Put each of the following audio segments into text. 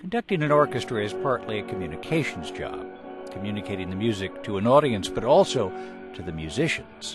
Conducting an orchestra is partly a communications job, communicating the music to an audience, but also to the musicians.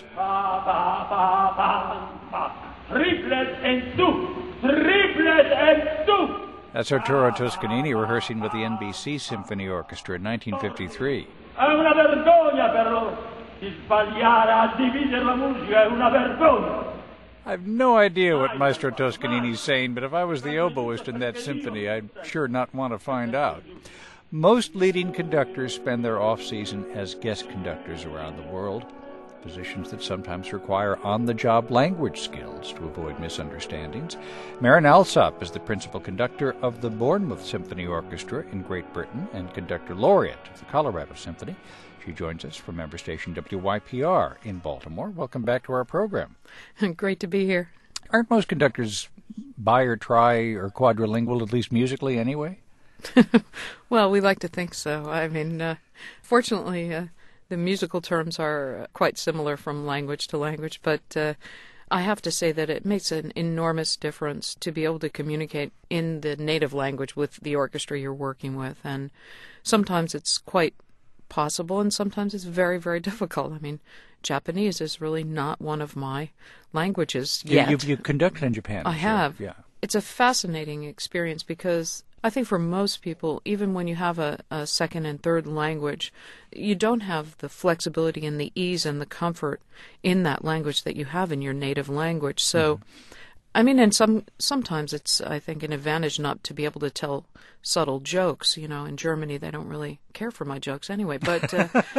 Triplet and two! Triplet and two! That's Arturo Toscanini rehearsing with the NBC Symphony Orchestra in 1953. È una vergogna per loro! Di sbagliare a dividere la musica è una vergogna! I have no idea what Maestro Toscanini's saying, but if I was the oboist in that symphony, I'd sure not want to find out. Most leading conductors spend their off-season as guest conductors around the world, positions that sometimes require on-the-job language skills to avoid misunderstandings. Maren Alsop is the principal conductor of the Bournemouth Symphony Orchestra in Great Britain and conductor laureate of the Colorado Symphony. She joins us from member station WYPR in Baltimore. Welcome back to our program. Great to be here. Aren't most conductors bi or tri or quadrilingual, at least musically anyway? Well, we like to think so. I mean, fortunately, the musical terms are quite similar from language to language, but I have to say that it makes an enormous difference to be able to communicate in the native language with the orchestra you're working with, and sometimes it's quite possible, and sometimes it's very, very difficult. I mean, Japanese is really not one of my languages yet. You've conducted in Japan. I have. Yeah. It's a fascinating experience because I think for most people, even when you have a second and third language, you don't have the flexibility and the ease and the comfort in that language that you have in your native language. So, I mean, and sometimes it's, I think, an advantage not to be able to tell subtle jokes. You know, in Germany, they don't really care for my jokes anyway. But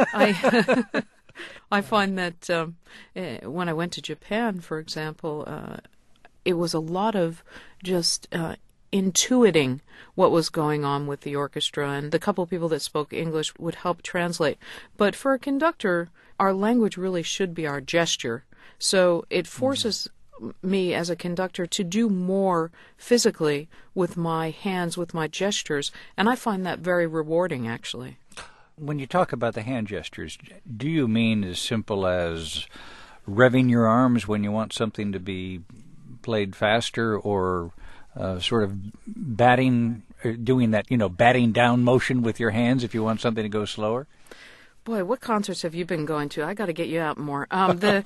I find that when I went to Japan, for example, it was a lot of just intuiting what was going on with the orchestra, and the couple of people that spoke English would help translate. But for a conductor, our language really should be our gesture. So it forces me as a conductor to do more physically with my hands, with my gestures, and I find that very rewarding, actually. When you talk about the hand gestures, do you mean as simple as revving your arms when you want something to be played faster, or sort of batting, doing that, batting down motion with your hands if you want something to go slower? Boy, what concerts have you been going to? I got to get you out more. No,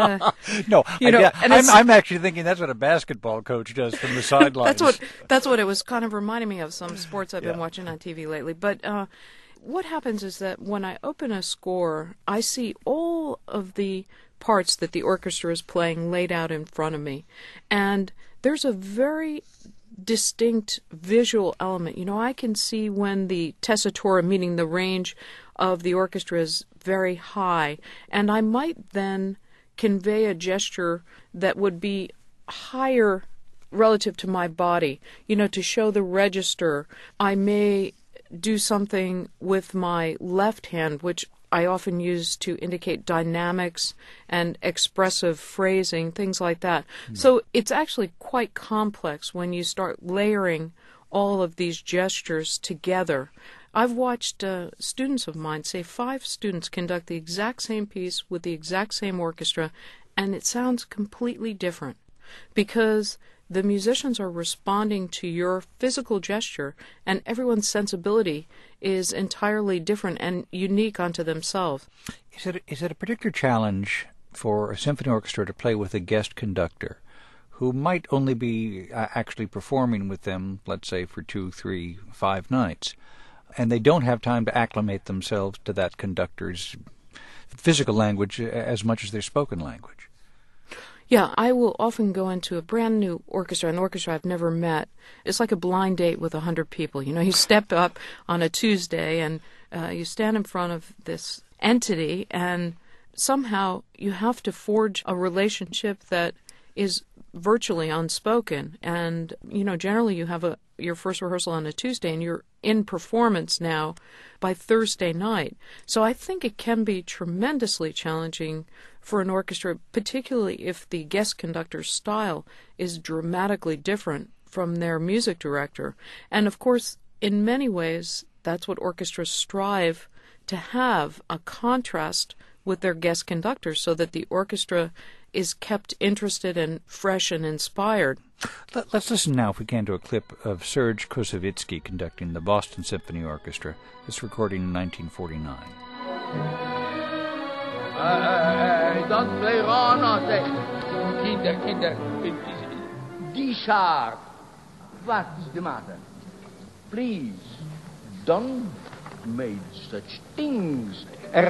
I'm actually thinking that's what a basketball coach does from the sidelines. That's what it was kind of reminding me of, some sports I've been watching on TV lately. But what happens is that when I open a score, I see all of the parts that the orchestra is playing laid out in front of me, and there's a very distinct visual element. I can see when the tessitura, meaning the range of the orchestra, is very high, and I might then convey a gesture that would be higher relative to my body, to show the register. I may do something with my left hand, which I often use to indicate dynamics and expressive phrasing, things like that. So it's actually quite complex when you start layering all of these gestures together. I've watched students of mine, say 5 students, conduct the exact same piece with the exact same orchestra, and it sounds completely different because the musicians are responding to your physical gesture, and everyone's sensibility is entirely different and unique unto themselves. Is it a particular challenge for a symphony orchestra to play with a guest conductor who might only be actually performing with them, let's say, for 2, 3, 5 nights, and they don't have time to acclimate themselves to that conductor's physical language as much as their spoken language? Yeah, I will often go into a brand new orchestra, an orchestra I've never met. It's like a blind date with 100 people. You step up on a Tuesday and you stand in front of this entity, and somehow you have to forge a relationship that is virtually unspoken. And, generally you have your first rehearsal on a Tuesday, and you're in performance now by Thursday night. So I think it can be tremendously challenging for an orchestra, particularly if the guest conductor's style is dramatically different from their music director. And of course, in many ways, that's what orchestras strive to have, a contrast with their guest conductors, so that the orchestra is kept interested and fresh and inspired. Let's listen now, if we can, to a clip of Serge Koussevitzky conducting the Boston Symphony Orchestra. This recording in 1949. Don't play wrong, Kinder. D sharp. What's the matter? Please, don't make such things.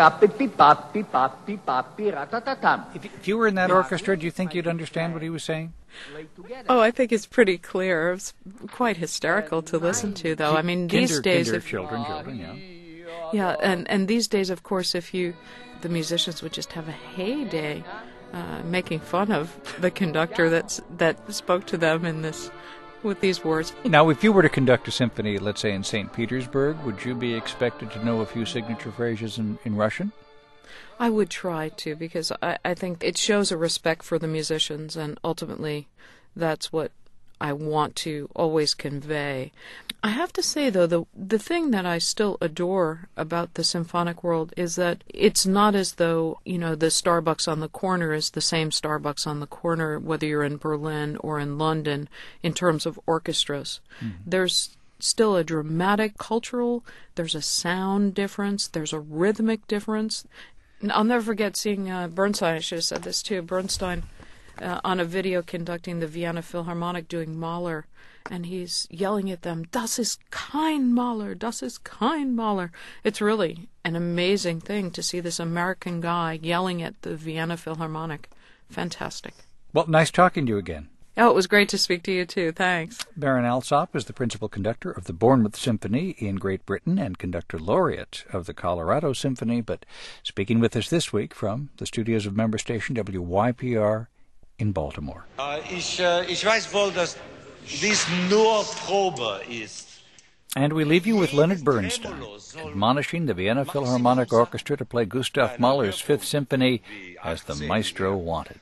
If you were in that orchestra, do you think you'd understand what he was saying? Oh, I think it's pretty clear. It's quite hysterical to listen to, though. I mean, these days... children, yeah. Yeah, and these days, of course, the musicians would just have a heyday making fun of the conductor that spoke to them with these words. Now, if you were to conduct a symphony, let's say in St. Petersburg, would you be expected to know a few signature phrases in Russian? I would try to, because I think it shows a respect for the musicians, and ultimately that's what I want to always convey. I have to say, though, the thing that I still adore about the symphonic world is that it's not as though, the Starbucks on the corner is the same Starbucks on the corner, whether you're in Berlin or in London, in terms of orchestras. Mm-hmm. There's still a dramatic cultural, there's a sound difference, there's a rhythmic difference. I'll never forget seeing Bernstein, I should have said this too, Bernstein on a video conducting the Vienna Philharmonic doing Mahler, and he's yelling at them, "Das ist kein Mahler, das ist kein Mahler." It's really an amazing thing to see this American guy yelling at the Vienna Philharmonic. Fantastic. Well, nice talking to you again. Oh, it was great to speak to you too. Thanks. Baron Alsop is the principal conductor of the Bournemouth Symphony in Great Britain and conductor laureate of the Colorado Symphony, but speaking with us this week from the studios of member station WYPR in Baltimore. Ich weiß wohl, dass dies nur Probe ist. And we leave you with Leonard Bernstein, admonishing the Vienna Philharmonic Orchestra to play Gustav Mahler's Fifth Symphony as the maestro wanted.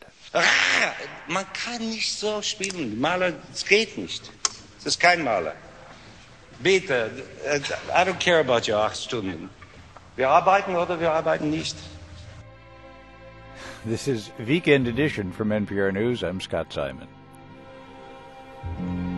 Man kann nicht so spielen. Mahler, es geht nicht. Es ist kein Mahler. Bitte, I don't care about your 8 Stunden. Wir arbeiten oder wir arbeiten nicht. This is Weekend Edition from NPR News. I'm Scott Simon.